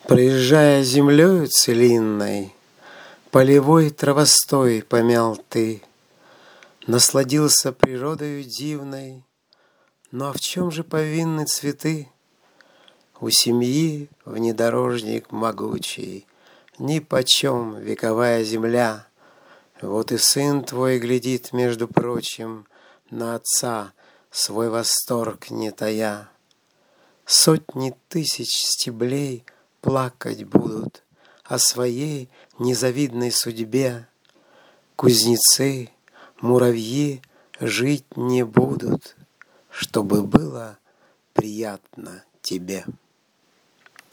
Проезжая землею целинной, полевой травостой помял ты, насладился природою дивной. Ну а в чем же повинны цветы? У семьи внедорожник могучий, нипочем вековая земля. Вот и сын твой глядит, между прочим, на отца, свой восторг не тая. Сотни тысяч стеблей плакать будут о своей незавидной судьбе. Кузнецы, муравьи жить не будут, чтобы было приятно тебе.